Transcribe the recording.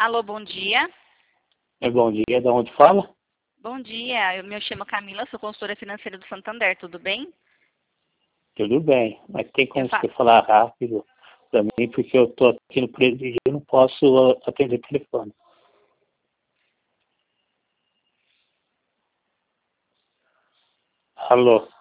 Alô, bom dia. Bom dia, de onde fala? Bom dia, eu me chamo Camila, sou consultora financeira do Santander, tudo bem? Tudo bem, mas tem Eu como fa... você falar rápido para mim, porque eu estou aqui no presídio e não posso atender o telefone. Alô?